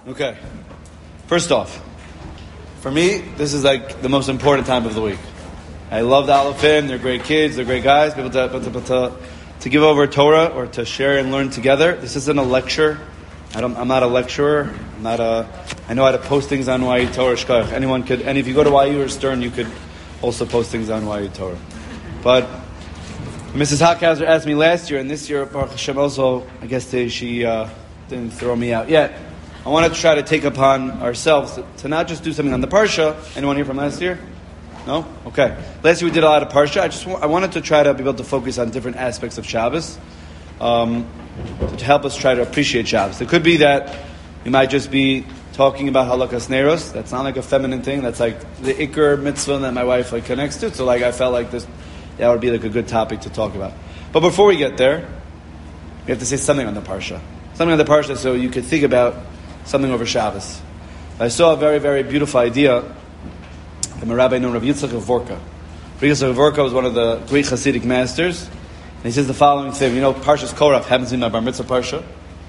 Okay. First off, for me, this is like the most important time of the week. I love the Alefim. They're great kids. They're great guys. People to give over Torah or to share and learn together. This isn't a lecture. I'm not a lecturer. I know how to post things on YU Torah. Shkach. Anyone could, and if you go to YU or Stern, you could also post things on YU Torah. But Mrs. Hockhauser asked me last year, and this year, Baruch Hashem also, I guess she didn't throw me out yet. I want to try to take upon ourselves to not just do something on the Parsha. Anyone here from last year? No? Okay. Last year we did a lot of Parsha. I wanted to try to be able to focus on different aspects of Shabbos to help us try to appreciate Shabbos. It could be that we might just be talking about Halakas Neiros. That's not like a feminine thing. That's like the Iker mitzvah that my wife connects to. So I felt like that would be like a good topic to talk about. But before we get there, we have to say something on the Parsha. Something on the Parsha so you could think about something over Shabbos. I saw a very, very beautiful idea from a rabbi named Rav Yitzchak of Vorka. Rav Yitzchak of Vorka was one of the great Hasidic masters. And he says the following thing. Parshas Korach happens to be my Bar Mitzvah Parsha.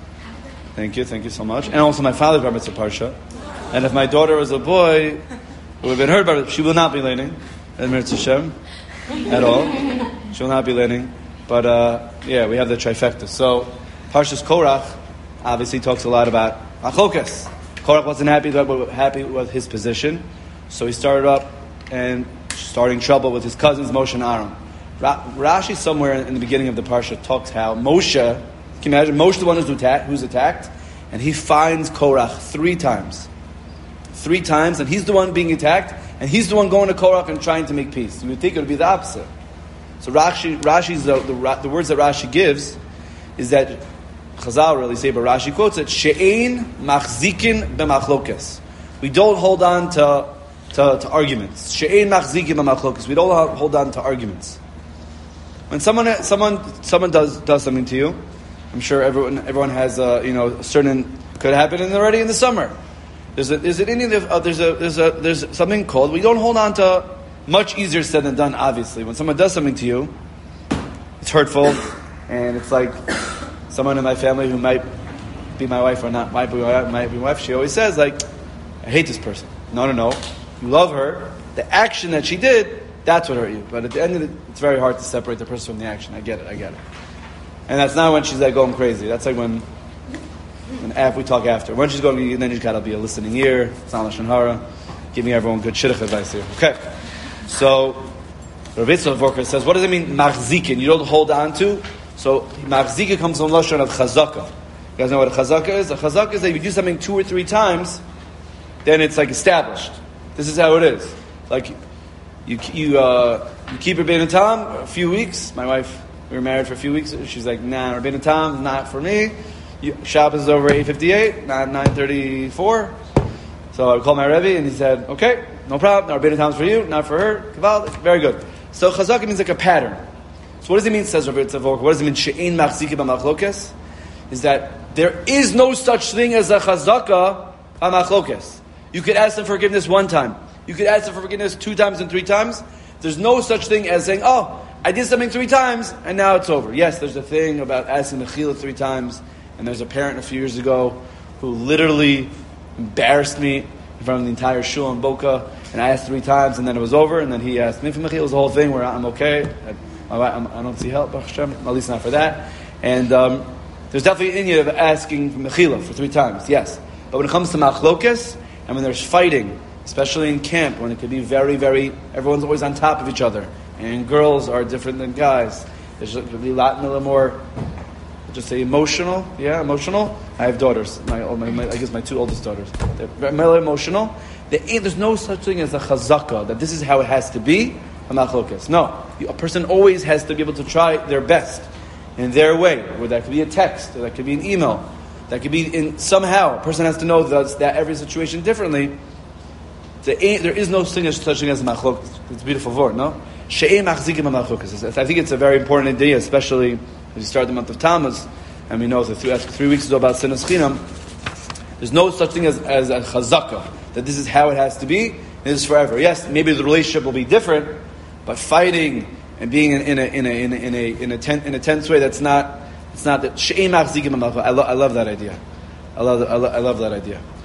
Thank you so much. And also my father's Bar Mitzvah Parsha. And if my daughter was a boy, it would have been her Bar Mitzvah. She will not be learning at Mitzvah Shem at all. She will not be learning. But we have the trifecta. So Parshas Korach obviously talks a lot about Achlokas. Korach wasn't happy with his position, so he started up and starting trouble with his cousins Moshe and Aaron. Rashi somewhere in the beginning of the parsha talks how Moshe, can you imagine, Moshe the one who's attacked, and he finds Korach 3 times. 3 times, and he's the one being attacked, and he's the one going to Korach and trying to make peace. You would think it would be the opposite. So Rashi's the words that Rashi gives is that Chazal really say, but Rashi quotes it, She'ein machzikin b'machlokes. We don't hold on to arguments. She'ein machzikin b'machlokes. We don't hold on to arguments. When someone does something to you, I'm sure everyone has certain could happen already in the summer. There's something called, we don't hold on to, much easier said than done, obviously. When someone does something to you, it's hurtful, and it's like someone in my family who might be my wife or not might be my wife, she always says, I hate this person. No. You love her. The action that she did, that's what hurt you. But at the end of it, it's very hard to separate the person from the action. I get it. And that's not when she's going crazy. That's like when we talk after. When she's going, then you got to be a listening ear. It's not Lashon Hara. Giving everyone good shidduch advice here. Okay. So, Rav Yitzchak Vorka says, what does it mean, machzikin? You don't hold on to? So, machzika comes from Lashon of chazaka. You guys know what a chazaka is? A chazaka is that if you do something 2 or 3 times, then it's established. This is how it is. You keep Rabbeinu Tam a few weeks. My wife, we were married for a few weeks. She's like, nah, Rabbeinu Tam, not for me. Shabbos is over 8:58, not 9:34. So I called my Rebbe and he said, okay, no problem. Rabbeinu Tam's for you, not for her. Kaval, very good. So chazaka means like a pattern. So what does it mean, says Rabbi Tzavok? What does it mean, she'ein machziki b'machlokes? Is that there is no such thing as a chazaka b'machlokes. You could ask them for forgiveness 1 time. You could ask them for forgiveness 2 times and 3 times. There's no such thing as saying, I did something 3 times and now it's over. Yes, there's a thing about asking mechila 3 times, and there's a parent a few years ago who literally embarrassed me in front of the entire shul in Boca, and I asked 3 times and then it was over, and then he asked me for mechila. It was the whole thing where I'm okay. I don't see help, at least not for that. And there's definitely an idea of asking for mechila for 3 times, yes. But when it comes to machlokes, and when there's fighting, especially in camp, when it could be very, very, everyone's always on top of each other, and girls are different than guys. It could be a lot more, just say emotional. Yeah, emotional. I have daughters. I guess my 2 oldest daughters. They're very emotional. There's no such thing as a chazaka, that this is how it has to be. No, a person always has to be able to try their best in their way. Where that could be a text, or that could be an email, that could be in somehow. A person has to know that every situation differently. There is no such thing as machlokes. It's a beautiful word, no? She'ein machzikim b'machlokes. I think it's a very important idea, especially as you start the month of Tammuz, and we know that 3 weeks ago about Sinas Chinam. There's no such thing as a chazaka, that this is how it has to be, and this is forever. Yes, maybe the relationship will be different, but fighting and being in a tense way, it's not that she'ein machzikim b'machlokes. I love that idea. I love that idea.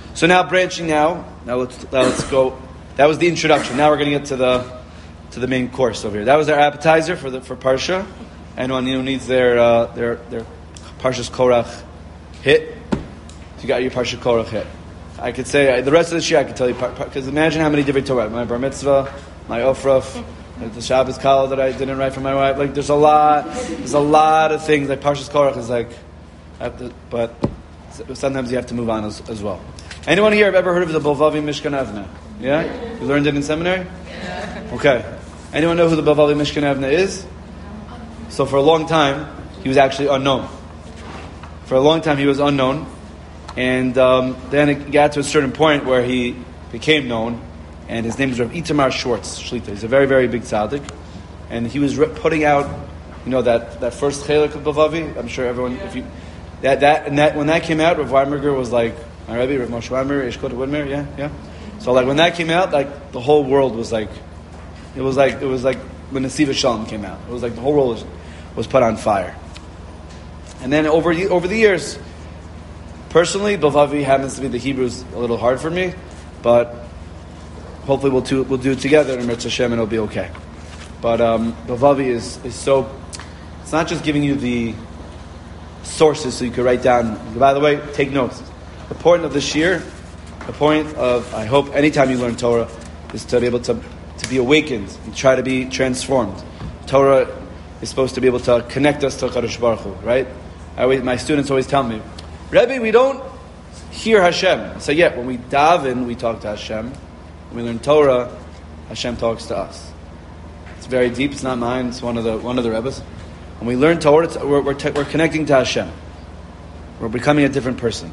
So now branching now let's go. That was the introduction. Now we're going to get to the main course over here. That was our appetizer for Parsha. Anyone who needs their Parshas Korach hit, you got your Parshas Korach hit. I could say the rest of this year I could tell you, because imagine how many different Torah. My Bar Mitzvah, my Ofraf, the Shabbos Kala that I didn't write for my wife. Like there's a lot of things. Like Parshas Korach is like, but sometimes you have to move on as well. Anyone here have ever heard of the Bavavi Mishkan Avneh? Yeah? You learned it in seminary? Yeah. Okay. Anyone know who the Bavavi Mishkan Avneh is? So for a long time, he was actually unknown. For a long time, he was unknown. And then it got to a certain point where he became known. And his name is Rav Itamar Schwartz Shlita. He's a very, very big tzaddik. And he was putting out, that first chelik of Bavavi. I'm sure everyone, when that came out, Rav Weinberger was like, my Rebbe, Rav Moshe Weinberger, Eshkot Woodmer, yeah. So like when that came out, like the whole world was like, it was like when the Nesiva Shalom came out. It was like the whole world was put on fire. And then over the years, personally, Bavavi happens to be the Hebrews a little hard for me, but hopefully we'll do it together and Mitzvah Hashem and it'll be okay. But Bavavi is so, it's not just giving you the sources so you can write down. By the way, take notes. The point of this year, the point of, I hope anytime you learn Torah, is to be able to be awakened and try to be transformed. Torah is supposed to be able to connect us to HaKadosh Baruch Hu, right? My students always tell me, Rebbe, we don't hear Hashem. I say, yeah, when we daven, we talk to Hashem. When we learn Torah, Hashem talks to us. It's very deep. It's not mine. It's one of the Rebbes. When we learn Torah, we're connecting to Hashem. We're becoming a different person.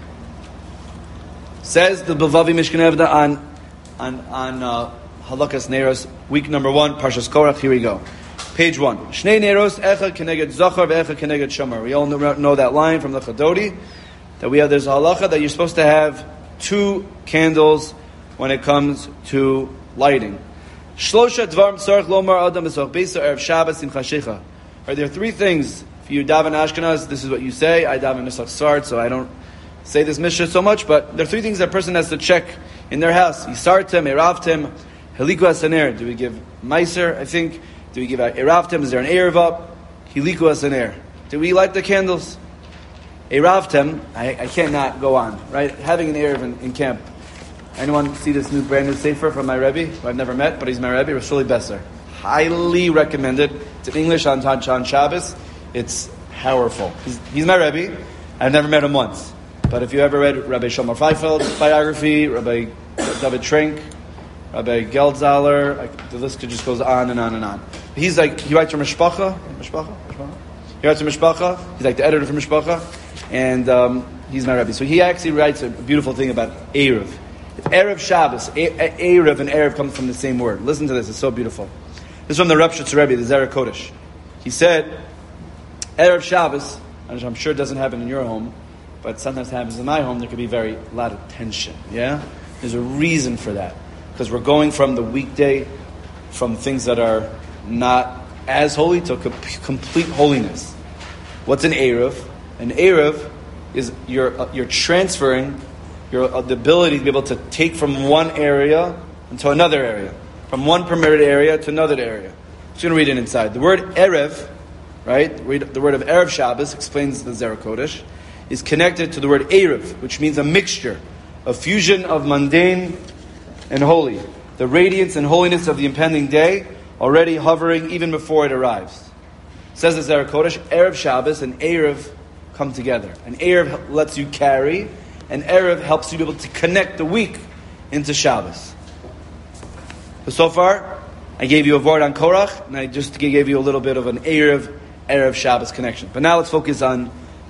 Says the Bavavi Mishkan Avneh on Halakas Neros, week number 1, Parshas Korach. Here we go. Page 1. Shnei Neros, Echad Keneged Zachar, Ve'echad Keneged Shamar. We all know that line from the Chadodi, that there's a halacha that you're supposed to have 2 candles when it comes to lighting. Shlosha Dvarim Tzarech Lomar Adam Esach Beisa Erev Shabbos Simcha Shecha. Are there 3 things for you daven Ashkenaz? This is what you say. I daven Nesach Sart, so I don't say this Mishnah so much, but there are 3 things that a person has to check in their house. Yisartem, Eravtem, Heliku Hasaner. Do we give Meiser, I think? Do we give Eravtem? Is there an Erev up? Heliku Hasaner. Do we light the candles? Eravtem, I cannot go on, right? Having an Erev in camp. Anyone see this brand new Sefer from my Rebbe, who I've never met, but he's my Rebbe, Rashuli Besser. Highly recommended. It's in English on Shabbos. It's powerful. He's my Rebbe. I've never met him once. But if you ever read Rabbi Shomer Feifeld's biography, Rabbi David Trink, Rabbi Geldzaler, the list just goes on and on and on. He writes for Mishpacha. He writes for Mishpacha. He's like the editor for Mishpacha. And he's my Rebbe. So he actually writes a beautiful thing about Erev. It's Erev Shabbos. Erev and Erev come from the same word. Listen to this. It's so beautiful. This is from the Rebbe Rebbe, the Zera Kodesh. He said, Erev Shabbos, I'm sure it doesn't happen in your home, but sometimes it happens in my home. There could be a lot of tension. Yeah? There's a reason for that. Because we're going from the weekday, from things that are not as holy to complete holiness. What's an Erev? An Erev is you're transferring the ability to be able to take from one area into another area. From one permitted area to another area. I'm just going to read it inside. The word Erev, right? The word of Erev Shabbos, explains the Zera Kodesh, is connected to the word Erev, which means a mixture, a fusion of mundane and holy. The radiance and holiness of the impending day already hovering even before it arrives. Says the Zera Kodesh, Erev Shabbos and Erev come together. And Erev lets you carry, and Erev helps you be able to connect the week into Shabbos. So far, I gave you a word on Korach, and I just gave you a little bit of an Erev Shabbos connection. But now let's focus on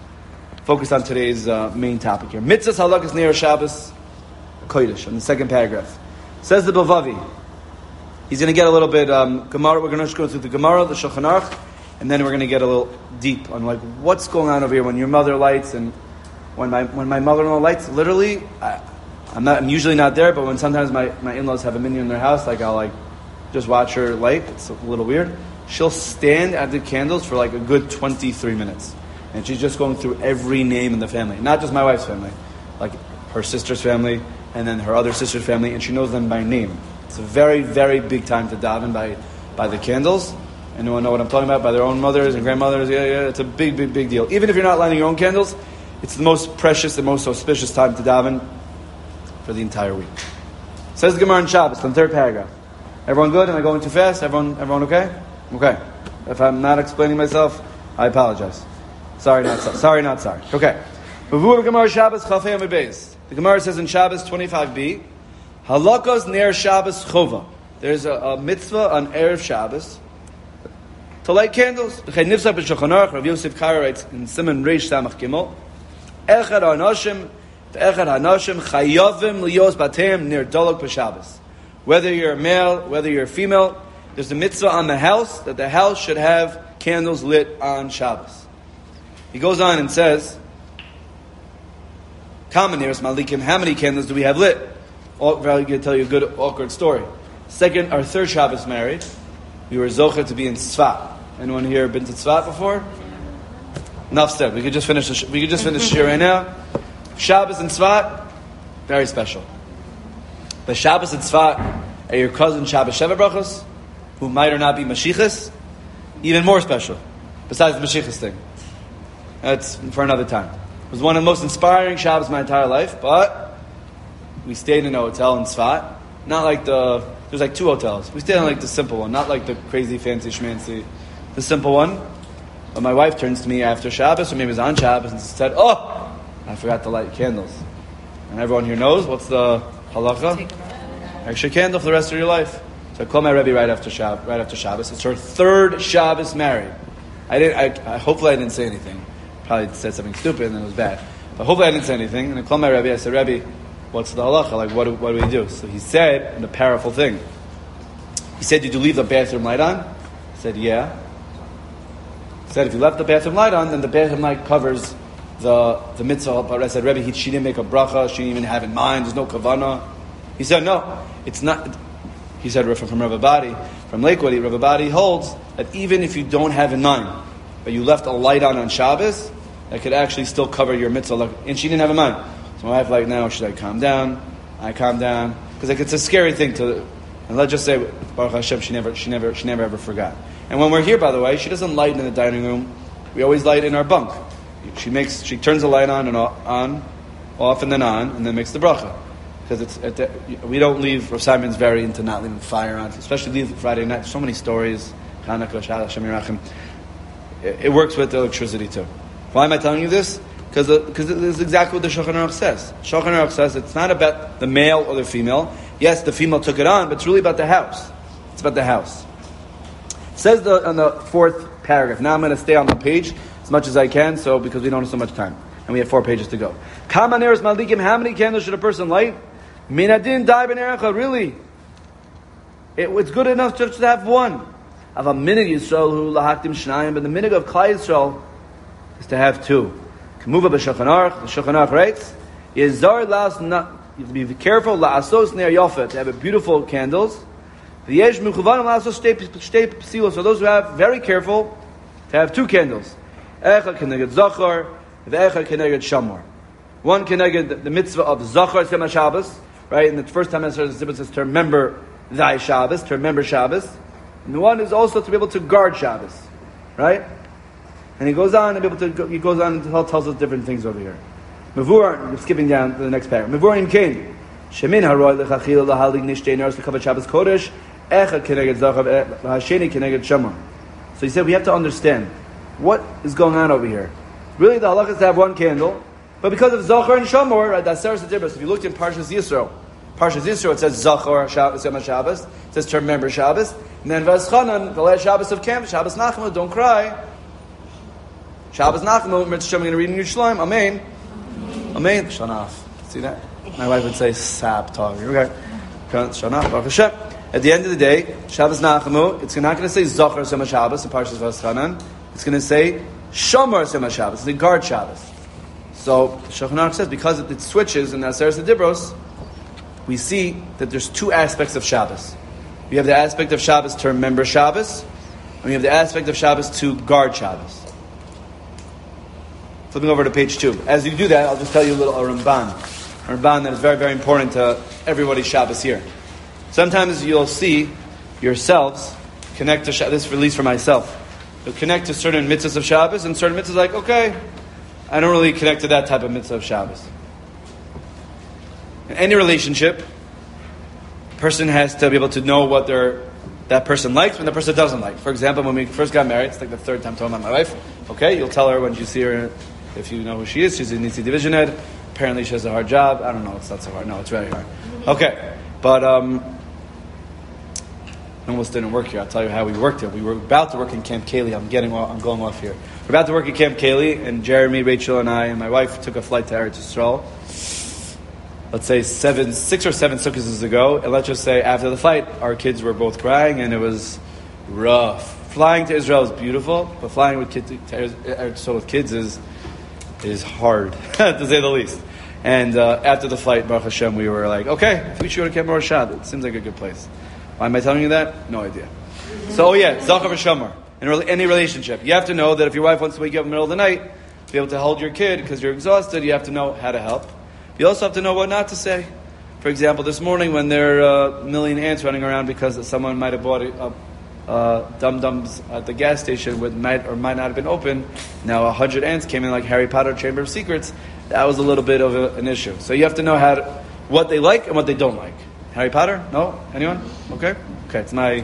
today's main topic here. Mitzvahs halakas neir Shabbos kodesh, in the second paragraph. Says the Bavavi. He's going to get a little bit Gemara. We're going to go through the Gemara, the Shulchan Aruch, and then we're going to get a little deep on like what's going on over here when your mother lights and when my mother-in-law lights. Literally, I'm usually not there, but when sometimes my in-laws have a minion in their house, like I'll just watch her light. It's a little weird. She'll stand at the candles for like a good 23 minutes. And she's just going through every name in the family. Not just my wife's family. Like her sister's family, and then her other sister's family, and she knows them by name. It's a very, very big time to daven by the candles. Anyone know what I'm talking about? By their own mothers and grandmothers? Yeah, it's a big, big, big deal. Even if you're not lighting your own candles, it's the most precious, the most auspicious time to daven for the entire week. Says the Gemara in Shabbos, the third paragraph. Everyone good? Am I going too fast? Everyone okay? Okay. If I'm not explaining myself, I apologize. Sorry, not sorry. Okay. The Gemara Shabbos Chafei Amud Beis. The Gemara says in Shabbos 25b, Halakos ner Shabbos chova. There's a mitzvah on Erev Shabbos to light candles. The Chay Nifsach b'Shulchan Aruch, Rav Yosef Karo writes in Siman Reish Samach Gimel, Echad Hanashim chayavim liyos bateim ner dolok b'Shabbos. Whether you're a male, whether you're a female, there's a mitzvah on the house that the house should have candles lit on Shabbos. He goes on and says, Common nearest Malikim, how many candles do we have lit? I'm going to tell you a good, awkward story. Second or third Shabbos married, we were zocher to be in Tzfat. Anyone here been to Tzfat before? Enough said. We could just finish the shir right now. Shabbos in Tzfat, very special. The Shabbos in Tzfat are your cousin Shabbos Sheva Brachos, who might or not be Mashiachas, even more special. Besides the Mashiachas thing, that's for another time. It was one of the most inspiring Shabbos of my entire life, but we stayed in a hotel in Tzfat. Not like there's like 2 hotels. We stayed in like the simple one, not like the crazy fancy schmancy, the simple one. But my wife turns to me after Shabbos, or maybe it was on Shabbos, and said, "Oh, I forgot to light candles." And everyone here knows what's the halacha? Extra candle for the rest of your life. So I called my Rebbe right after Shabbos. It's her third Shabbos married. Hopefully I didn't say anything. Probably said something stupid and it was bad. But hopefully I didn't say anything. And I called my Rebbe. I said, "Rebbe, what's the halacha? Like, what do we do?" So he said, and a powerful thing. He said, "Did you leave the bathroom light on?" I said, "Yeah." He said, "If you left the bathroom light on, then the bathroom light covers the mitzvah." But I said, "Rebbe, she didn't make a bracha. She didn't even have in mind. There's no kavanah." He said, "No, it's not." He said, from Rav Abadi, from Lakewood, Rav Abadi holds that even if you don't have in mind, but you left a light on Shabbos, that could actually still cover your mitzvah. And she didn't have in mind. So my wife, like, now, should I calm down? I calm down. Because like, it's a scary thing to, and let's just say, Baruch Hashem, she never ever forgot. And when we're here, by the way, she doesn't light in the dining room. We always light in our bunk. She turns the light on and off and then makes the bracha. Because we don't leave. Rav Simon's very into not leaving fire on, especially leave Friday night. So many stories. Hanukkah, Shabbat, Shem Yerachim. It works with the electricity too. Why am I telling you this? Because this is exactly what the Shulchan Aruch says. Shulchan Aruch says it's not about the male or the female. Yes, the female took it on, but it's really about the house. It's about the house. It says on the 4th paragraph. Now I'm going to stay on the page as much as I can, because we don't have so much time. And we have 4 pages to go. Kama neres malikim, how many candles should a person light? Minadin dai ben erecha, really? It's good enough just to have one. Of a minig Yisrael who lahaktim shnayim, but the minig of Klai Yisrael is to have 2. Kamuva b'Shulchan Aruch, the Shulchan Aruch writes, Yizar las not. You have to be careful. La'asos ner yofa, to have beautiful candles. V'yesh mechuvanim la'asos shtei psilos. So those who have, very careful to have 2 candles. Echad keneged zachar, v'echad keneged shamor. One keneged the mitzvah of zachar sema Shabbos. Right, and the first time it says to remember thy Shabbos, to remember Shabbos, and the one is also to be able to guard Shabbos, right? And he goes on and tells us different things over here. Mavur, skipping down to the next paragraph. Mavur im kain shemin haroy lechachil lahalig nishtei nars lekavat Shabbos kodesh echad keneged zachar v'hasheni keneged shamor. So he said we have to understand what is going on over here. Really, the halakha is to have 1 candle. But because of Zachar and Shamor, right, that's the difference. If you looked in Parshas Yisro, it says Zachar Shabbos, it says to remember Shabbos, and then V'aschanan, the last Shabbos of camp, Shabbos Nachmu, don't cry. Shabbos Nachmu, Mitzvah, I'm going to read in Yerushalayim, Amen. Amen. Shanaf. See that? My wife would say, Sab talking. Okay. Shanaf, Baruch Hashem. At the end of the day, Shabbos Nachmu, it's not going to say Zachar Sema Shabbos in Parshas V'aschanan, it's going to say Shamor Sema Shabbos, it's the guard Shabbos. So Shulchan Aruch says because it switches in Aseres Dibros, we see that there's 2 aspects of Shabbos. We have the aspect of Shabbos to remember Shabbos, and we have the aspect of Shabbos to guard Shabbos. Flipping over to page 2. As you do that, I'll just tell you a little Ramban. Ramban that is very, very important to everybody's Shabbos here. Sometimes you'll see yourselves connect to Shabbos, this release for myself. You'll connect to certain mitzvahs of Shabbos, and certain mitzvahs like, okay, I don't really connect to that type of mitzvah of Shabbos. In any relationship, a person has to be able to know what that person likes and the person doesn't like. For example, when we first got married, it's like the third time talking about my wife. Okay, you'll tell her when you see her, if you know who she is, she's a Nitzi division head. Apparently she has a hard job. I don't know, it's not so hard. No, it's very hard. Okay, but almost didn't work here. I'll tell you how we worked here. We were about to work in Camp Kaylee. I'm going off here. We're about to work at Camp Kaylee, and Jeremy, Rachel, and I and my wife took a flight to Eretz Yisrael. Let's say 6 or 7 sukkahs ago, and let's just say after the flight, our kids were both crying, and it was rough. Flying to Israel is beautiful, but flying with kids with kids is hard, to say the least. And after the flight, Baruch Hashem, we were like, okay, we should go to Camp Rashad. It seems like a good place. Why am I telling you that? No idea. So, Zachar v'Shamar. In any relationship, you have to know that if your wife wants to wake you up in the middle of the night, to be able to hold your kid because you're exhausted, you have to know how to help. You also have to know what not to say. For example, this morning when there are a million ants running around because someone might have bought dum-dums at the gas station with might or might not have been open, now 100 ants came in like Harry Potter Chamber of Secrets. That was a little bit of an issue. So you have to know what they like and what they don't like. Harry Potter? No? Anyone? Okay, it's my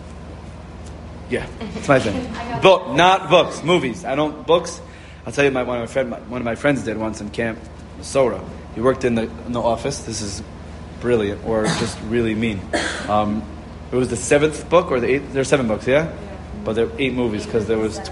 thing. Book, not books, movies. I don't books. I'll tell you, one of my friends did once in Camp Sora. He worked in the office. This is brilliant, or just really mean. It was the 7th book or the 8th. There are 7 books, yeah, but there were 8 movies because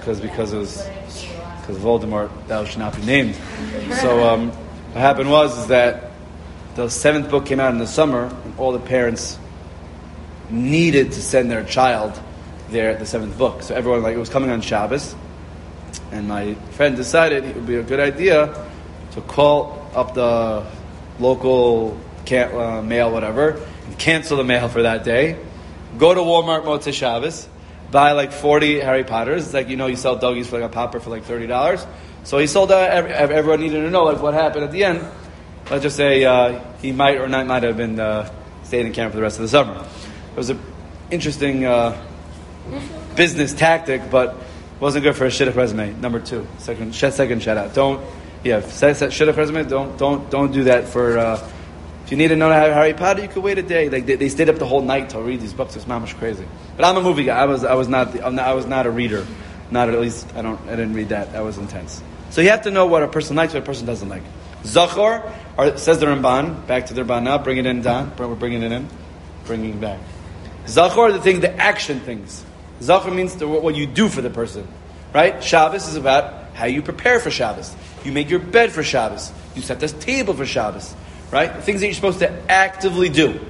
Voldemort, thou shalt not be named. So what happened was that the 7th book came out in the summer, and all the parents needed to send their child there at the 7th book. So everyone, it was coming on Shabbos, and my friend decided it would be a good idea to call up the local mail, whatever, and cancel the mail for that day. Go to Walmart Motzei Shabbos, buy 40 Harry Potters. It's like, you sell doggies for a popper for $30. So he sold out. Everyone needed to know what happened at the end. Let's just say he might or not might have been staying in camp for the rest of the summer. It was an interesting business tactic, but wasn't good for a shidduch resume. Number 2, second shout out. Shidduch resume. Don't do that for. If you need to know how Harry Potter, you could wait a day. They stayed up the whole night to read these books. It's mamish crazy. But I'm a movie guy. I was not a reader. Not at least I didn't read that. That was intense. So you have to know what a person likes, what a person doesn't like. Zachor, says the Ramban. Back to the Ramban now. Bring it in, Don. We're bringing it in. Bringing it back. Zachor are the action things. Zachor means what you do for the person, right? Shabbos is about how you prepare for Shabbos. You make your bed for Shabbos. You set this table for Shabbos, right? The things that you're supposed to actively do.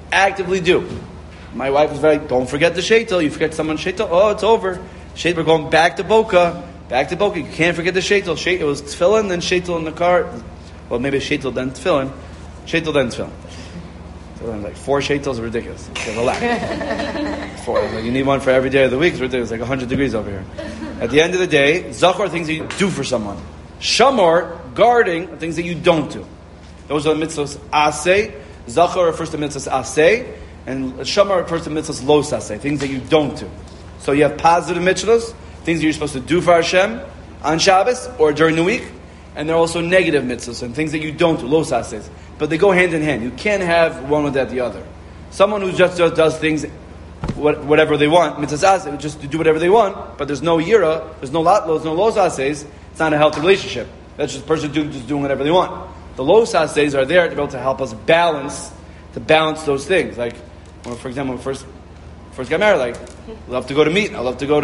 My wife was don't forget the sheitel. You forget someone's sheitel, oh, it's over. We're going back to Boca. You can't forget the sheitel. It was tefillin, then sheitel in the car. Well, maybe sheitel, then tefillin. Sheitel, then tefillin. So 4 sheitels is ridiculous. Okay, relax. 4. You need one for every day of the week. It's ridiculous. It's 100 degrees over here. At the end of the day, zachor are things that you do for someone. Shamor, guarding, are things that you don't do. Those are the mitzvahs aseh. Zachor refers to mitzvahs aseh, and shamor refers to mitzvahs los aseh, things that you don't do. So you have positive mitzvahs, things that you're supposed to do for Hashem on Shabbos or during the week, and there are also negative mitzvahs and things that you don't do, los asehs. But they go hand in hand. You can't have one without the other. Someone who just does things whatever they want, mitzvahs aseh, just to do whatever they want, but there's no yira, there's no los asehs, it's not a healthy relationship. That's just a person doing whatever they want. The los asehs are there to be able to help us balance those things. Like, for example, when we first got married, I love to go to meat. I love to go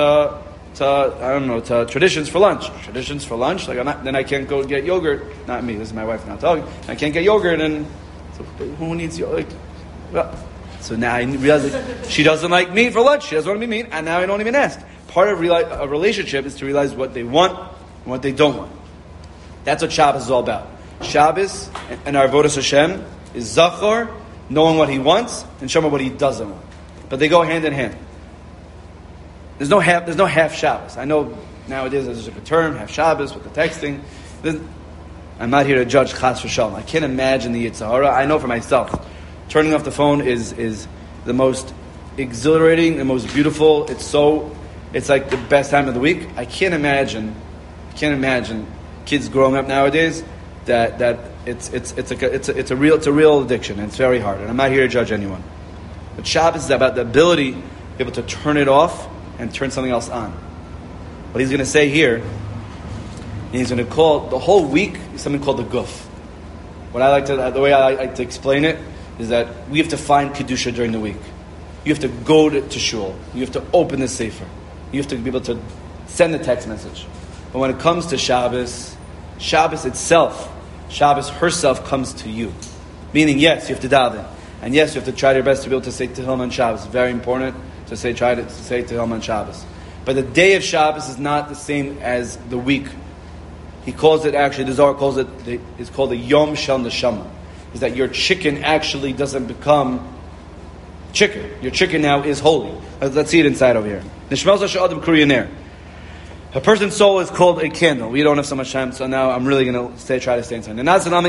to Traditions for lunch. Traditions for lunch. Then I can't go get yogurt. Not me. This is my wife not talking. I can't get yogurt, and so who needs yogurt? So now I realize that she doesn't like meat for lunch. She doesn't want to be meat, and now I don't even ask. Part of a relationship is to realize what they want and what they don't want. That's what Shabbos is all about. Shabbos and our avodas Hashem is zachor, knowing what he wants, and shema what he doesn't want. But they go hand in hand. There's no half Shabbos. I know nowadays there's a term, half Shabbos, with the texting. I'm not here to judge Chas v'Shalom. I can't imagine the Yetzer Hara. I know for myself, turning off the phone is the most exhilarating, the most beautiful. It's like the best time of the week. I can't imagine kids growing up nowadays that it's a real addiction, and it's very hard. And I'm not here to judge anyone. But Shabbos is about the ability to be able to turn it off and turn something else on. What he's going to say here, he's going to call the whole week is something called the guf. The way I like to explain it is that we have to find kedusha during the week. You have to go to shul. You have to open the sefer. You have to be able to send the text message. But when it comes to Shabbos itself, Shabbos herself comes to you. Meaning, yes, you have to daven. And yes, you have to try your best to be able to say Tehillim on Shabbos. It's very important to try to say Tehillim on Shabbos. But the day of Shabbos is not the same as the week. He calls it, actually, the Zohar calls it's called the Yom Shel Neshama. Is that your chicken actually doesn't become chicken. Your chicken now is holy. Let's see it inside over here. Nishmas Sha'adim Kuriyaner. A person's soul is called a candle. We don't have so much time, so now I'm really going to try to stay inside.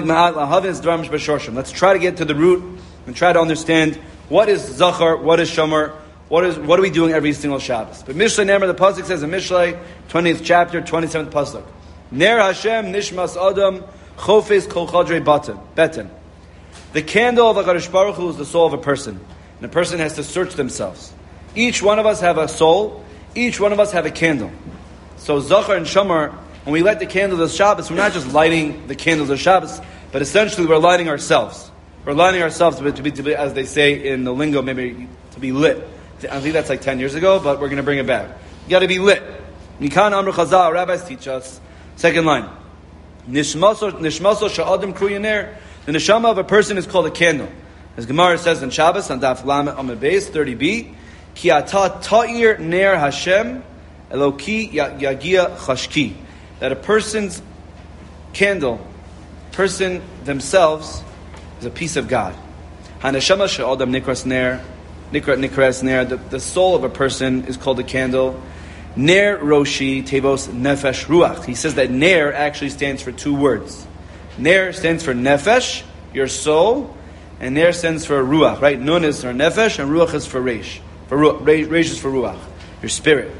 Let's try to get to the root and try to understand what is Zachar, what is Shomer, what are we doing every single Shabbos. But Mishlei Nemer, the pasuk says in Mishlei, 20th chapter, 27th pasuk, Ner Hashem Nishmas Adam Chofes Kol Chadrei Beten. The candle of HaKadosh Baruch Hu is the soul of a person. And a person has to search themselves. Each one of us have a soul. Each one of us have a candle. So Zachar and Shomer, when we light the candles of Shabbos, we're not just lighting the candles of Shabbos, but essentially we're lighting ourselves. We're lighting ourselves to be, as they say in the lingo, maybe to be lit. I think that's like 10 years ago, but we're going to bring it back. You got to be lit. Mikan Amr Chazal, rabbis teach us. Second line. Nishmaso sha'adim kruyaner. The neshama of a person is called a candle. As Gemara says in Shabbos, on Daf Lamed Amud Beis, 30b, Ki ata ta'ir ner Hashem, Eloki yagia chashki. That a person's candle, person themselves, is a piece of God. Haneshama she'adam nikras ner, nikras ner. The soul of a person is called a candle. Ner roshi tevos nefesh ruach. He says that ner actually stands for two words. Ner stands for nefesh, your soul, and ner stands for ruach. Right? Nun is for nefesh, and ruach is for reish. Reish is for ruach, your spirit.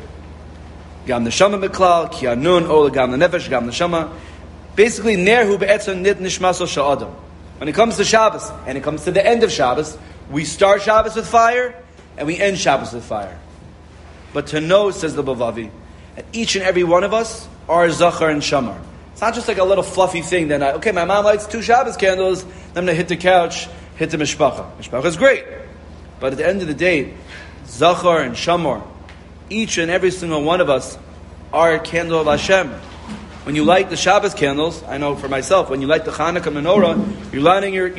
Gam neshama meklal ki anun ol gam nefesh gam neshama. Basically, ner hu be'etzon nit nishmaso sha'adam. When it comes to Shabbos, and it comes to the end of Shabbos, we start Shabbos with fire, and we end Shabbos with fire. But to know, says the Bavavi, that each and every one of us are Zachar and Shamar. It's not just like a little fluffy thing that my mom lights 2 Shabbos candles, then I'm going to hit the couch, hit the mishpacha. Mishpacha is great. But at the end of the day, Zachar and Shamar, each and every single one of us are a candle of Hashem. When you light the Shabbos candles, I know for myself, when you light the Chanukah menorah, you're lighting your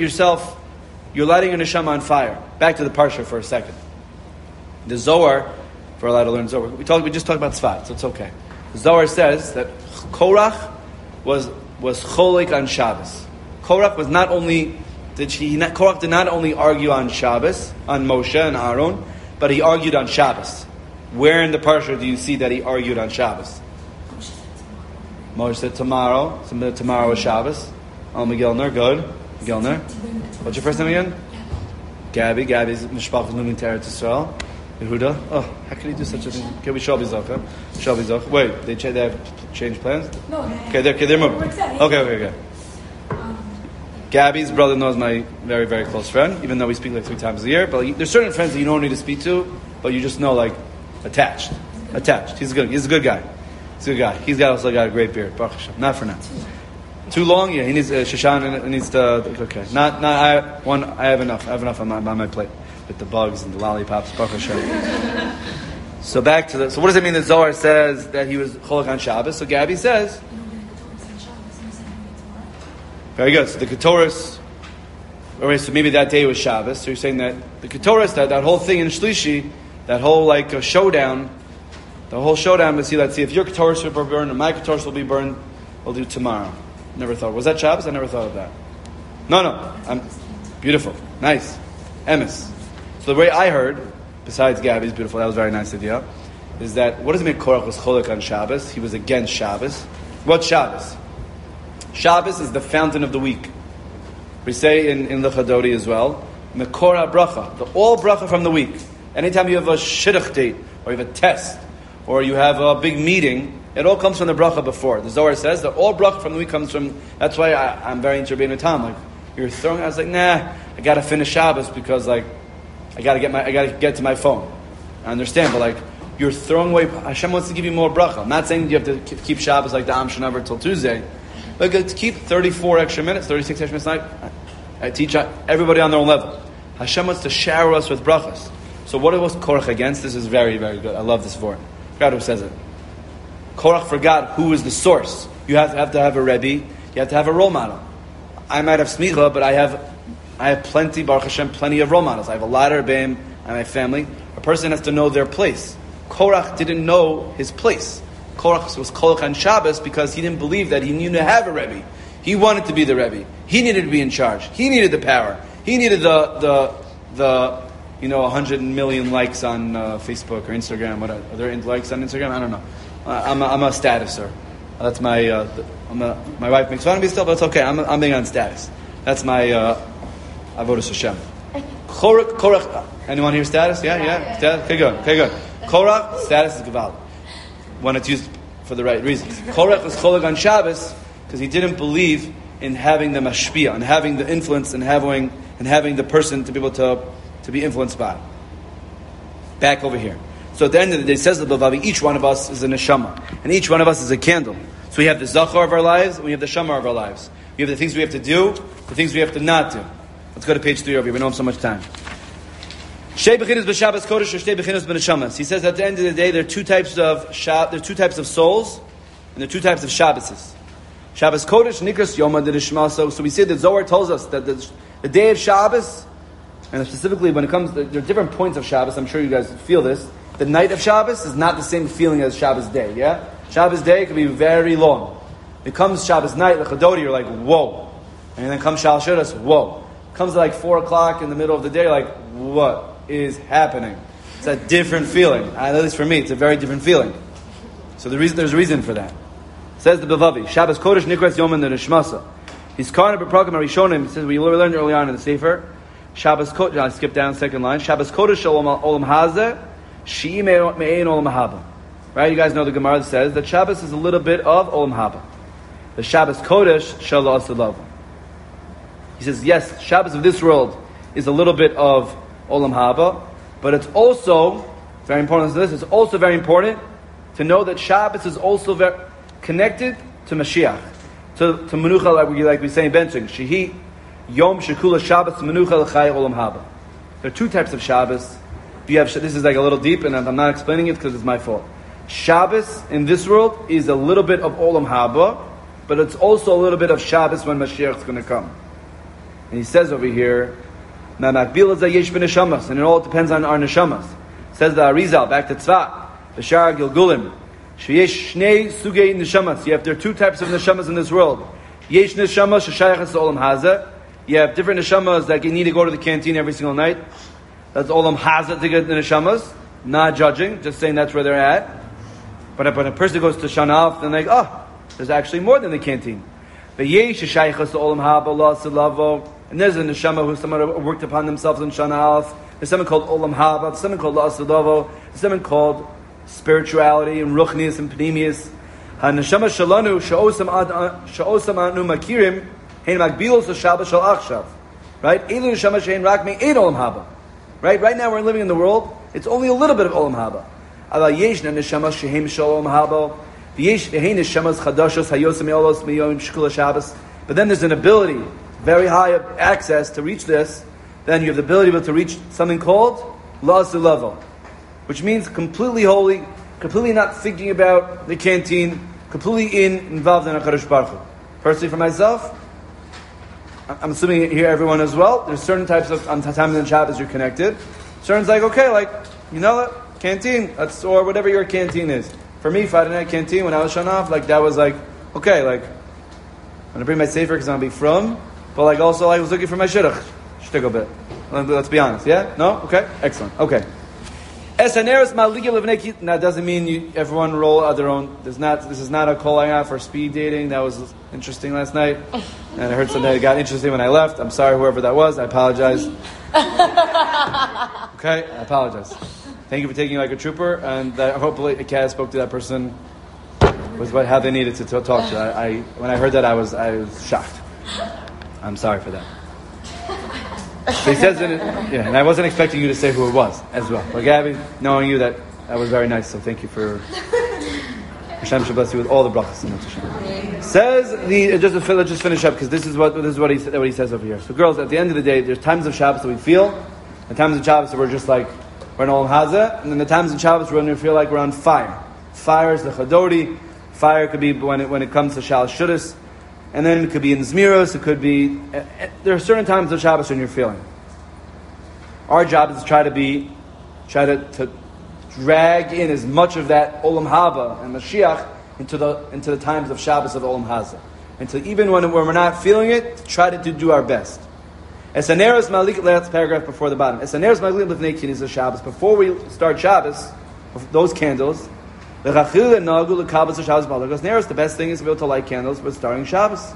neshama on fire. Back to the parsha for a second. The Zohar, if we're allowed to learn Zohar, we just talked about Tzfat, so it's okay. The Zohar says that Korach was cholik on Shabbos. Korach did not only argue on Shabbos, on Moshe and Aaron, but he argued on Shabbos. Where in the parsha do you see that he argued on Shabbos? Moshe said tomorrow. Tomorrow is Shabbos. Gelner, good. Gelner. What's your first name again? Gabby. Gabby's Mishpach moving to Eretz Yisrael. Yehuda. Oh, how can he do such a thing? Okay, we Shelby Zocha. Wait, they have changed plans? No. Okay, they're moving. Okay. Gabby's brother-in-law is my very, very close friend, even though we speak like 3 times a year. But there's certain friends that you don't need to speak to, but you just know, like, attached. He's a good guy. He's also got a great beard. Baruch Hashem. Not for now. Too long? Yeah, he needs Shoshan. Needs to. Okay. I have enough. I have enough on my plate with the bugs and the lollipops. Baruch Hashem. So back to so what does it mean that Zohar says that he was cholok on Shabbos? So Gabby says. Very good. So the Ketoris. Alright, so maybe that day was Shabbos. So you're saying that the Ketoris, that whole thing in Shlishi, that whole showdown. The whole showdown, let's see if your Ketoris will be burned or my Ketoris will be burned, we'll do tomorrow. Never thought. Was that Shabbos? I never thought of that. No. Beautiful. Nice. Emes. So the way I heard, besides Gabby's beautiful, that was a very nice idea, is that, what does it mean Korach was cholik on Shabbos? He was against Shabbos. What's Shabbos? Shabbos is the fountain of the week. We say in the Chadodi as well, Mekora bracha, the all bracha from the week. Anytime you have a shidduch date, or you have a test, or you have a big meeting, it all comes from the bracha before. The Zohar says that all bracha from the week comes from. That's why I'm very into Rabbeinu Tam. Like you're throwing, I was like, nah, I got to finish Shabbos because like I got to get to my phone. I understand, but like you're throwing away. Hashem wants to give you more bracha. I'm not saying you have to keep Shabbos like the Am Shanavar till Tuesday, but to keep 34 extra minutes, 36 extra minutes. Like I teach everybody on their own level. Hashem wants to shower us with brachas. So what was Korach against? This is very, very good. I love this word. God who says it. Korach forgot who is the source. You have to have a Rebbe. You have to have a role model. I might have smicha, but I have plenty, Baruch Hashem, plenty of role models. I have a lot of Rebbeim and my family. A person has to know their place. Korach didn't know his place. Korach was Kolach on Shabbos because he didn't believe that he needed to have a Rebbe. He wanted to be the Rebbe. He needed to be in charge. He needed the power. He needed the 100 million likes on Facebook or Instagram. What are there likes on Instagram? I don't know. I'm a statuser. That's my my wife makes fun of me still, but it's okay. I'm being on status. That's my avodas Hashem. Korach. Anyone here status? Yeah. Status? Okay, good. Korach status is Gaval when it's used for the right reasons. Korach was Cholag on Shabbos because he didn't believe in having the mashpia, and having the influence, and having the person to be able to be influenced by. Back over here. So at the end of the day, says the Bavavi, each one of us is a neshama, and each one of us is a candle. So we have the zachar of our lives, and we have the shamar of our lives. We have the things we have to do, the things we have to not do. Let's go to page 3 over here. We don't have so much time. Shtei bechinos b'Shabbos kodesh or shtei bechinos b'neshamas. He says at the end of the day, there are two types of souls, and there are two types of Shabboses. Shabbos kodesh nikras yom ha'nishma. So we say that Zohar tells us that the day of Shabbos, and specifically when it comes, there are different points of Shabbos. I'm sure you guys feel this. The night of Shabbos is not the same feeling as Shabbos day. Yeah, Shabbos day can be very long. It comes Shabbos night, like Chadodi, you're like whoa, and then comes Shal Shadas, whoa. It comes at like 4 o'clock in the middle of the day, like what is happening? It's a different feeling. At least for me, it's a very different feeling. So there's a reason for that. Says the Bavavi, Shabbos Kodesh Nikras Yom and the Nishmasa. He's Karna B'Pragam Arishonim. Says we learned early on in the Sefer. Shabbos Kodesh. I skip down second line. Shabbos Kodesh Olam Hazeh She'im Me'ein Olam Haba. Right? You guys know the Gemara that says that Shabbos is a little bit of Olam Haba. The Shabbos Kodesh Shalom Asalav. He says yes, Shabbos of this world is a little bit of Olam Haba, but it's also very important. It's also very important to know that Shabbos is also very connected to Mashiach, to Menucha, like we say in benching. Shehi Yom Shekula Shabbos Menucha L'Chai Olam Haba. There are two types of Shabbos. This is like a little deep, and I'm not explaining it because it's my fault. Shabbos in this world is a little bit of Olam Haba, but it's also a little bit of Shabbos when Mashiach is going to come. And he says over here, and it all depends on our neshamas. Says the Arizal, back to Tzva, B'shar Gilgulim, sheyesh shnei sugei neshamas. There are two types of neshamas in this world. Yesh neshamas sheshayachas olam hazeh. You have different neshamas that need to go to the canteen every single night. That's olam hazeh to get the neshamas. Not judging, just saying that's where they're at. But when a person goes to Shanaf, then like, there's actually more than the canteen. But yesh sheshayachas olam haba la silavo. And there's a neshama who someone worked upon themselves in Shana Aleph. There's something called Olam Haba. There's something called La'asadavo. There's something called spirituality and Ruchnius and Pnimius. HaNeshama Shalanu Sha'osam Anu Makirim Hein Magbilos Shabbos Shal Achshav. Right? Elu Neshama Shein Rakmi Ein Olam Haba. Right now we're living in the world. It's only a little bit of Olam Haba. Ala Yeshna Neshama Shehem Shal Olam Haba. V'Yesh Neshamas Chadashos Hayosam Yolos Miyom Shkula Shabbos. But then there's an ability, very high access to reach this. Then you have the ability to reach something called La'asu Level, which means completely holy, completely not thinking about the canteen, completely involved in HaKadosh Baruch Hu. Personally, for myself, I'm assuming here everyone as well, there's certain types of times in Shabbos you're connected. Certain like, you know what, canteen, or whatever your canteen is. For me, Friday night canteen, when I was Shanaf, that was I'm going to bring my sefer because I'm going to be from, but also I was looking for my shidduch. Shtickle bit. Let's be honest, yeah? No? Okay? Excellent. Okay. Esaneres maligil levnei. That doesn't mean everyone roll at their own. This is not a call I have for speed dating. That was interesting last night, and I heard something that got interesting when I left. I'm sorry, whoever that was. I apologize. Okay, I apologize. Thank you for taking like a trooper, and hopefully a cat spoke to that person. Was how they needed to talk to. When I heard that, I was shocked. I'm sorry for that. So he says and I wasn't expecting you to say who it was as well. But Gabby, knowing you, that was very nice. So thank you for. Hashem should bless you with all the brachas. Says let's just finish up because this is what he says over here. So girls, at the end of the day, there's times of Shabbos that we feel, and times of Shabbos that we're just like we're in Olam Hazeh, and then the times of Shabbos we're going to feel like we're on fire. Fire is the chadori. Fire could be when it comes to Shal Shuddis, and then it could be in Zmiros. It could be. There are certain times of Shabbos when you're feeling. Our job is to try to drag in as much of that Olam Haba and Mashiach into the times of Shabbos of Olam Hazeh, and to even when we're not feeling it, to try to do our best. Esaneres malik. Last paragraph before the bottom. Esaneres malik lifnei kinis Shabbos. Before we start Shabbos, those candles. The best thing is to be able to light candles with starting Shabbos.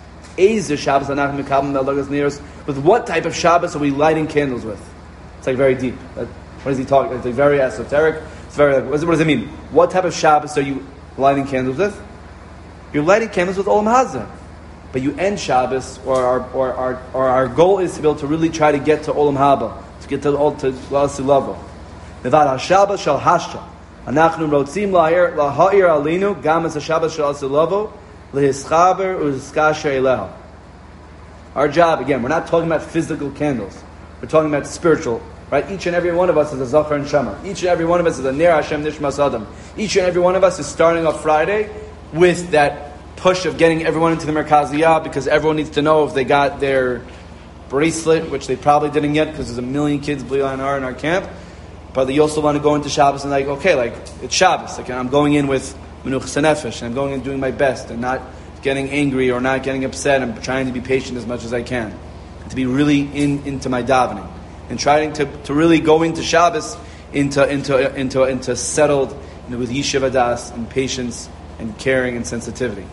With what type of Shabbos are we lighting candles with? It's like very deep. What is he talking? It's like very esoteric. It's very what does it mean? What type of Shabbos are you lighting candles with? You're lighting candles with Olam Hazeh. But you end Shabbos, or our goal is to be able to really try to get to Olam Haba, to get to La'asi Lavo. Nevad HaShabbos Shal Hashta. Anachnu rotzim la'ir alinu gam es haShabbos shel asilavo lehischaber u'hiskasher eleha. Our job, again, we're not talking about physical candles. We're talking about spiritual, right? Each and every one of us is a Zachar and Shama. Each and every one of us is a Ner Hashem Nishmas Adam. Each and every one of us is starting off Friday with that push of getting everyone into the Merkaziyah because everyone needs to know if they got their bracelet, which they probably didn't get because there's a million kids in our camp. But you also want to go into Shabbos and it's Shabbos. Like I'm going in with Menuchas Nefesh, and I'm going and doing my best, and not getting angry or not getting upset. I'm trying to be patient as much as I can, and to be really into my davening, and trying to really go into Shabbos into settled with Yishuv Adas and patience and caring and sensitivity.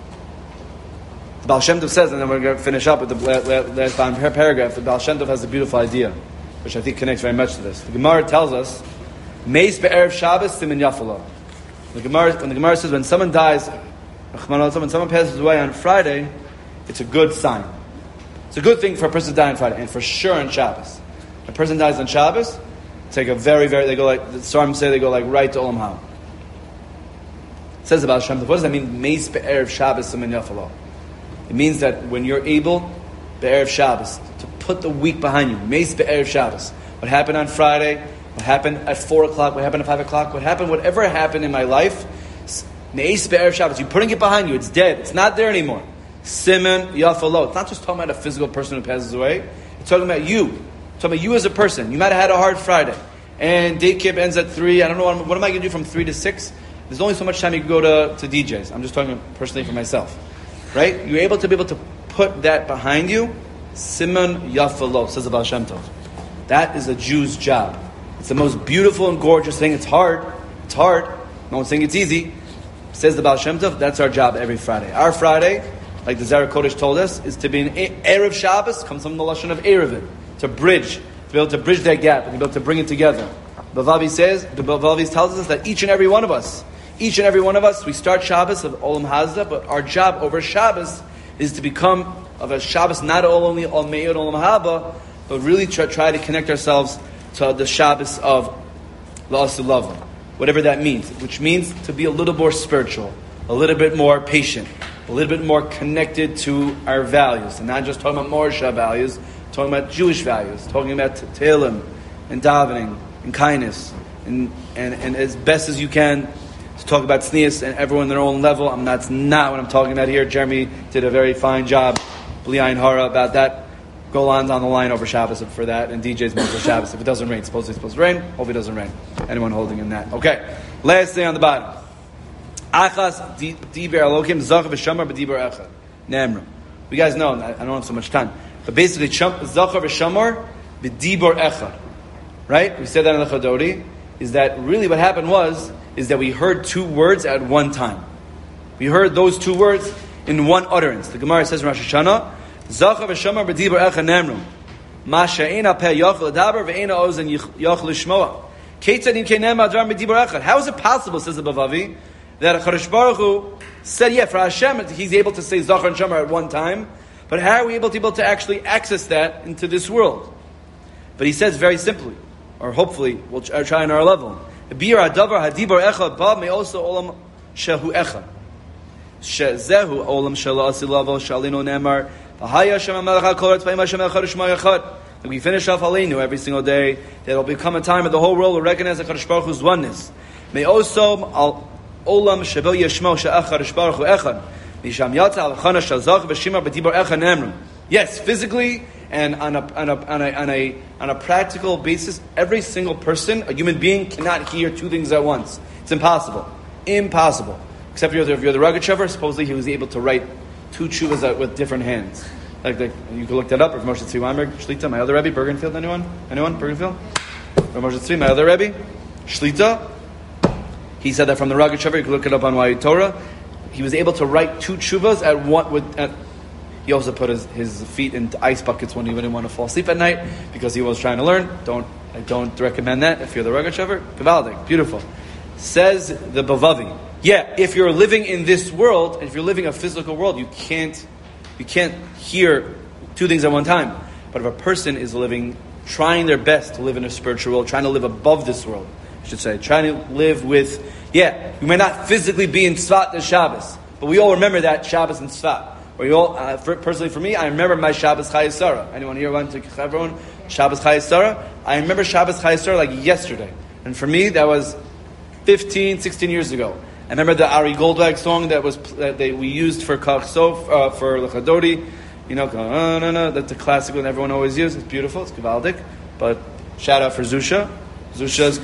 The Baal Shem Tov says, and then we're going to finish up with the last paragraph. The Baal Shem Tov has a beautiful idea, which I think connects very much to this. The Gemara tells us, Meis be'erev Shabbos simin yafalo. When the Gemara says when someone dies, when someone passes away on Friday, it's a good sign. It's a good thing for a person to die on Friday, and for sure on Shabbos. If a person dies on Shabbos, it's like they go like, the Svarim say they go like right to Olam Haba. It says about Shem Tov, what does that mean? Meis be'erev Shabbos simin yafalo. It means that when you're able, be'erev Shabbos, to put the week behind you. Meis be'erev Shabbos. What happened on Friday? What happened at 4 o'clock? What happened at 5 o'clock? Whatever happened in my life, Meis be'erev Shabbos. You're putting it behind you. It's dead. It's not there anymore. Simen yafalo. It's not just talking about a physical person who passes away. It's talking about you. It's talking about you as a person. You might have had a hard Friday. And day camp ends at 3. I don't know, what am I going to do from 3 to 6? There's only so much time you can go to DJs. I'm just talking personally for myself. Right? You're able to put that behind you. Siman yafalo, says the Baal Shem Tov. That is a Jew's job. It's the most beautiful and gorgeous thing. It's hard. No one's saying it's easy. Says the Baal Shem Tov, that's our job every Friday. Our Friday, like the Zera Kodesh told us, is to be an Erev Shabbos, comes from the Lashon of Erevin. To bridge, to be able to bridge that gap, and to be able to bring it together. Bavavi tells us that each and every one of us, we start Shabbos of Olam Hazeh, but our job over Shabbos is to become of a Shabbos not only Al Me'od Olam Haba, but really try to connect ourselves to the Shabbos of La'asu Lavo, whatever that means, which means to be a little more spiritual, a little bit more patient, a little bit more connected to our values, and not just talking about Morsha values, talking about Jewish values, talking about Tehillim and davening and kindness, and as best as you can to talk about tznius and everyone on their own level. That's not what I'm talking about here. Jeremy did a very fine job, Bli Ayin Hara, about that. Golan's on the line over Shabbos for that, and DJ's more for Shabbos. If it doesn't rain, supposedly it's supposed to rain. Hope it doesn't rain. Anyone holding in that? Okay. Last thing on the bottom. Achas diber alokim zachar v'shamar b'diber echad. Nemra. You guys know, I don't have so much time, but basically zachar v'shamar b'diber echad. Right? We said that in the Chadori. is that really what happened is that we heard two words at one time. We heard those two words in one utterance. The Gemara says in Rosh Hashanah, Zachav v'shamar b'dibur echa nemru. Ma she'ena peh yochel adaber ve'ena ozen yochel lishmoa. Keitzadim kenem adram b'dibur echad. How is it possible, says the Bavavi, that HaKadosh Baruch Hu said, for Hashem, He's able to say Zachar and Shamar at one time, but how are we able to actually access that into this world? But He says very simply, or hopefully, we'll try on our level. Bir hadavar hadibar echad ba me also olam shehu echad. Shezehu olam shela asilavel shalino nemar v'haya shem hamelech hakol eretz v'im Hashem echad u'shmo echad. And we finish off Aleinu every single day. There will become a time that the whole world will recognize the Kadosh Baruch Hu's oneness. May also al olam shebel yeshmo she'echad Kadosh Baruch Hu echad. Misham yatza al chana shazach v'shimar b'dibar echad nemru. Yes, physically and on a practical basis, every single person, a human being, cannot hear two things at once. It's impossible. Impossible. Except if you're the Rogatchover, supposedly he was able to write two tshuvas with different hands. Like you can look that up. Rav Moshe Tzvi Weinberg, Shlita, my other Rebbe, Bergenfield, anyone? Bergenfield? Rav Moshe Tzvi, my other Rebbe, Shlita. He said that from the Rogatchover. You can look it up on Why Torah. He was able to write two tshuvas at one. He also put his feet into ice buckets when he didn't want to fall asleep at night because he was trying to learn. I don't recommend that if you're the Rogatchover. Gavaldik, beautiful. Says the Bavavi. Yeah, if you're living in this world, and if you're living a physical world, you can't hear two things at one time. But if a person is trying their best to live in a spiritual world, trying to live above this world, I should say, trying to live with, you may not physically be in Tzfat this Shabbos, but we all remember that Shabbos in Tzfat. Or you all, personally for me, I remember my Shabbos Chayei Sarah. Anyone here went to Hebron? Shabbos Chayei Sarah? I remember Shabbos Chayei Sarah like yesterday. And for me, that was 15, 16 years ago. I remember the Ari Goldwag song that we used for Kach Sof, for Lechadodi. That's a classic one everyone always uses. It's beautiful, it's Gavaldik. But shout out for Zusha. Zusha's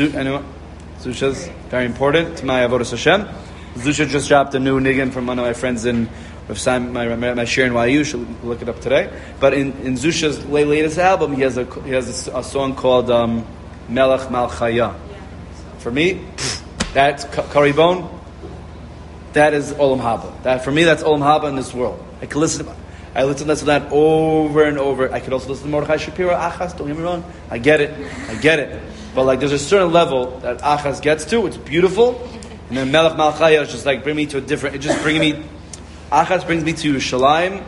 very important to my Avodas Hashem. Zusha just dropped a new niggin from one of my friends in my share in YU. Should look it up today. But in Zusha's latest album, he has a song called Melech Malchaya. For me, that's Kari Bone. That is Olam Haba. That for me, that's Olam Haba in this world. I listen to that over and over. I could also listen to Mordechai Shapiro, Achaz. Don't get me wrong. I get it. But there's a certain level that Achaz gets to. It's beautiful. And then Melech Malchaya is just bring me to a different. It just brings me. Achaz brings me to Yerushalayim,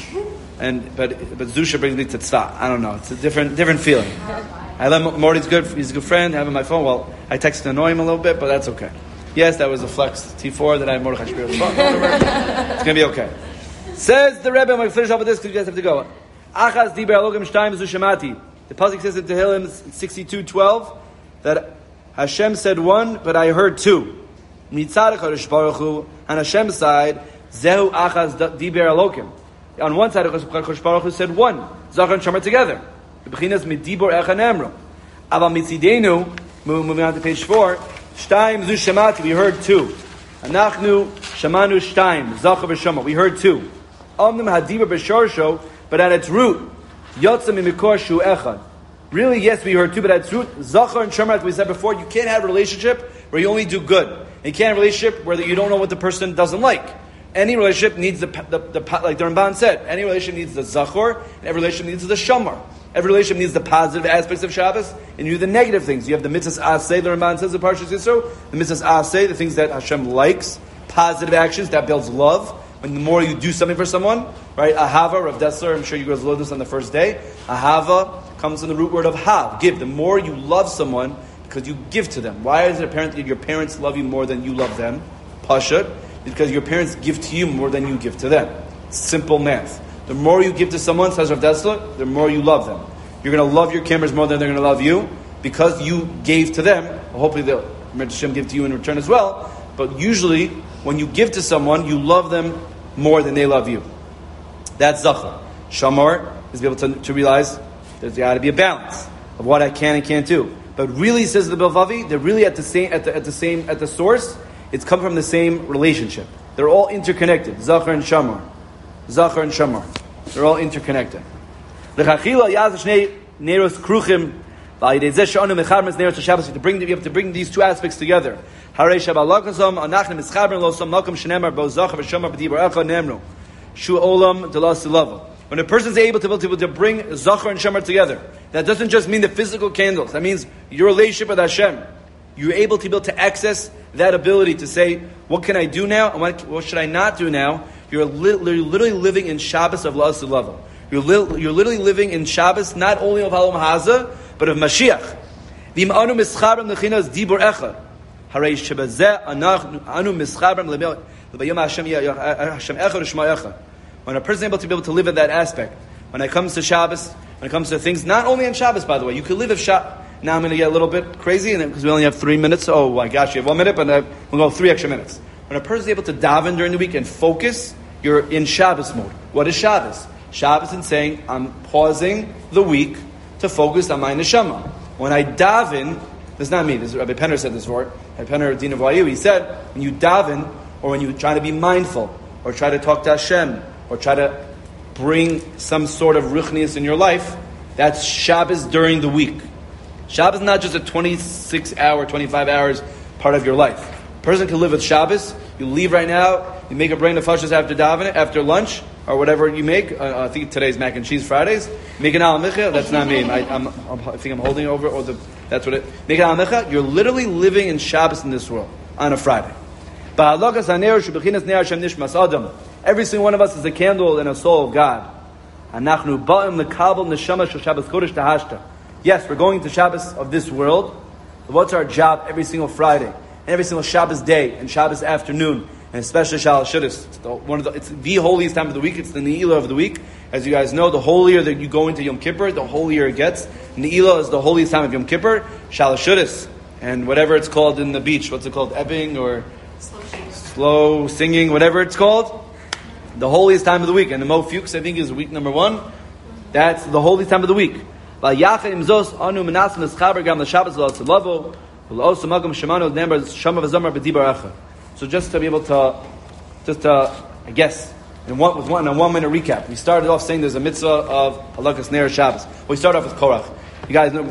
but Zusha brings me to Tzfat. I don't know. It's a different feeling. I love Morty's good. He's a good friend. I have him on my phone. Well, I text to annoy him a little bit, but that's okay. Yes, that was a Flex T4 that I have Mordechai Shapiro's phone. It's going to be okay. Says the Rebbe, I'm going to finish off with this because you guys have to go. Achaz diber alogim shtayim zushamati. The pasuk says in Tehillim 62:12 that Hashem said one, but I heard two. Mitzad HaKadosh Baruch Hu, on Hashem's side, zehu achaz diber alogim. On one side, HaKadosh Baruch Hu said one. Zachar and Shamar together. The Bechinas midibor echa nemro. Aval mitzidenu, moving on to page 4, shtayim zushamati, we heard two. Anachnu shamanu shtayim, Zachar v'Shamar, we heard two. Omnim hadiber b'sharsho, but at its root, yotzam imikor shu echad. Really, yes, we heard two, but at its root, Zachar and Shamar, as we said before, you can't have a relationship where you only do good. You can't have a relationship where you don't know what the person doesn't like. Any relationship needs the like the Ramban said, any relationship needs the Zachor, and every relationship needs the Shamar. Every relationship needs the positive aspects of Shabbos, and you do the negative things. You have the mitzvahs aseh, the Ramban says in Parshas Yisro, the mitzvahs aseh, the things that Hashem likes, positive actions, that builds love. When the more you do something for someone, right? Ahava, Rav Dessler, I'm sure you guys learned this on the first day. Ahava comes from the root word of hav, give. The more you love someone, because you give to them. Why is it apparent that your parents love you more than you love them? Pashut. Because your parents give to you more than you give to them. Simple math. The more you give to someone, says Rav Dessler, the more you love them. You're going to love your cameras more than they're going to love you because you gave to them. Hopefully they'll Hashem give to you in return as well. But usually, when you give to someone, you love them more than they love you. That's Zachar. Shamar is be able to realize there's got to be a balance of what I can and can't do. But really, says the Bilvavi, they're really at the source. It's come from the same relationship. They're all interconnected. Zachar and Shamar. Zachar and Shamar. They're all interconnected. L'chachila yaz shnei neros kruchim To be able to bring these two aspects together. When a person is able to bring Zachar and Shemar together, that doesn't just mean the physical candles. That means your relationship with Hashem. You're able to be able to access that ability to say, what can I do now and what should I not do now? You're literally living in Shabbos of La'aseh level. You're literally living in Shabbos not only of Halom Haza, but of Mashiach. When a person is able to live in that aspect, when it comes to Shabbos, when it comes to things, not only on Shabbos, by the way, you could live if Shabbos. Now I'm going to get a little bit crazy, and because we only have 3 minutes. Oh my gosh, you have 1 minute, but we'll go 3 extra minutes. When a person is able to daven during the week and focus, you're in Shabbos mode. What is Shabbos? Shabbos is saying, I'm pausing the week to focus on my neshama. When I daven, this is not me, Rabbi Penner said this word, Rabbi Penner, Din of Vayu, he said, when you daven, or when you try to be mindful, or try to talk to Hashem, or try to bring some sort of ruchnius in your life, that's Shabbos during the week. Shabbos is not just a 26-hour, 25 hours part of your life. A person can live with Shabbos. You leave right now, you make a brain of fashas after davening, after lunch, or whatever you make. I think today's mac and cheese Fridays. Make an al micha. That's not me. I think I'm holding over. That's what it. Make an al micha. You're literally living in Shabbos in this world on a Friday. Every single one of us is a candle in a soul of God. Yes, we're going to Shabbos of this world. But what's our job every single Friday, and every single Shabbos day, and Shabbos afternoon, and especially Shalosh Shuddis? It's the holiest time of the week. It's the Ne'ilah of the week. As you guys know, the holier that you go into Yom Kippur, the holier it gets. Ne'ilah is the holiest time of Yom Kippur. Shalosh Shuddis, and whatever it's called in the beach. What's it called? Ebbing or slow singing, whatever it's called. The holiest time of the week. And the Mo Fuchs, I think, is week number 1. That's the holiest time of the week. So just to be able to, I guess, in a 1 minute recap, we started off saying there's a mitzvah of halakas ner Shabbos. We start off with Korach. You guys know,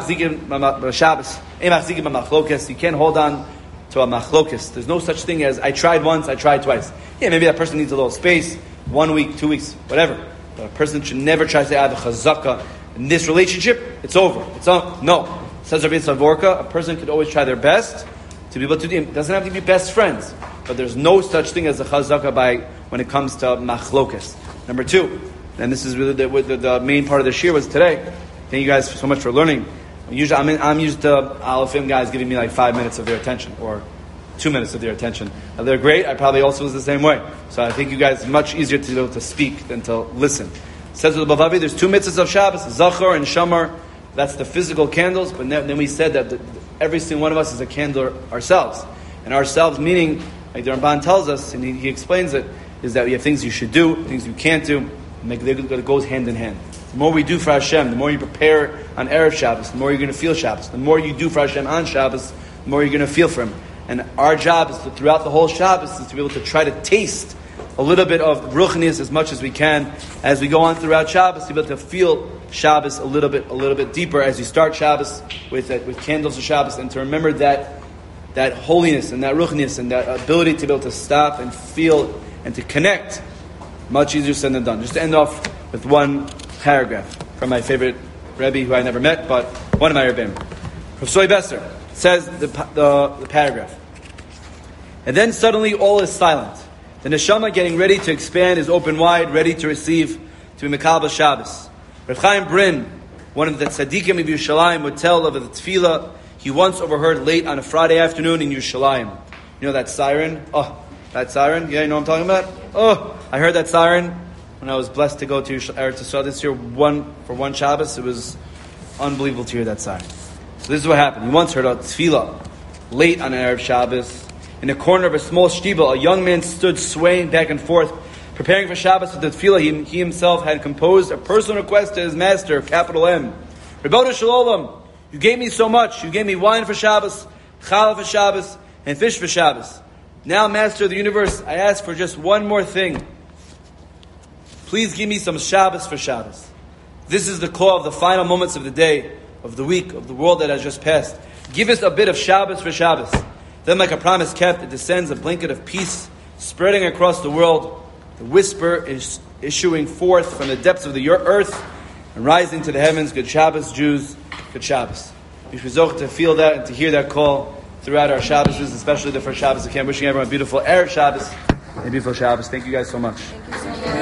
you can't hold on to a machlokes. There's no such thing as I tried once, I tried twice. Yeah, maybe that person needs a little space, 1 week, 2 weeks, whatever. But a person should never try to say, I have a chazaka. In this relationship, it's over. No. Says Rabbi Savorka, a person could always try their best to be able to do it. It doesn't have to be best friends. But there's no such thing as a chazaka when it comes to machlokes. Number 2, and this is really the main part of the shir was today. Thank you guys so much for learning. Usually, I'm used to Alefim guys giving me like 5 minutes of their attention, or 2 minutes of their attention. Now, they're great. I probably also was the same way. So I think you guys, it's much easier to be able to speak than to listen. Says with the Bavavi, there's 2 mitzvahs of Shabbos, Zachar and Shamar. That's the physical candles. But then we said that every single one of us is a candle ourselves. And ourselves meaning, like the Ramban tells us, and he explains it, is that we have things you should do, things you can't do. It goes hand in hand. The more we do for Hashem, the more you prepare on Erev Shabbos, the more you're going to feel Shabbos. The more you do for Hashem on Shabbos, the more you're going to feel for Him. And our job is to, throughout the whole Shabbos, is to be able to try to taste a little bit of ruchnius as much as we can as we go on throughout Shabbos, to be able to feel Shabbos a little bit deeper as you start Shabbos with candles of Shabbos, and to remember that holiness and that ruchnius and that ability to be able to stop and feel and to connect. Much easier said than done. Just to end off with one paragraph from my favorite Rebbe, who I never met, but one of my Rebbeim. Rav Soy Besser says the paragraph. And then suddenly all is silent. The neshama getting ready to expand is open wide, ready to receive, to be Mekabel Shabbos. Rav Chaim Brin, one of the tzaddikim of Yerushalayim, would tell of the tefillah he once overheard late on a Friday afternoon in Yerushalayim. You know that siren? Oh, that siren? Yeah, you know what I'm talking about? Oh, I heard that siren when I was blessed to go to Eretz Yisrael this year for one Shabbos. It was unbelievable to hear that siren. So this is what happened. He once heard a tefillah late on Erev Shabbos. In a corner of a small shtiba, a young man stood swaying back and forth, preparing for Shabbos with the tefillah he himself had composed a personal request to his master, capital M. Rebbeinu Shalom, you gave me so much. You gave me wine for Shabbos, challah for Shabbos, and fish for Shabbos. Now, Master of the Universe, I ask for just one more thing. Please give me some Shabbos for Shabbos. This is the call of the final moments of the day, of the week, of the world that has just passed. Give us a bit of Shabbos for Shabbos. Then, like a promise kept, it descends a blanket of peace, spreading across the world. The whisper is issuing forth from the depths of the earth and rising to the heavens. Good Shabbos, Jews. Good Shabbos. We should to feel that and to hear that call throughout our Shabbos, especially the first Shabbos. I'm wishing everyone a beautiful Erev Shabbos and a beautiful Shabbos. Thank you guys so much.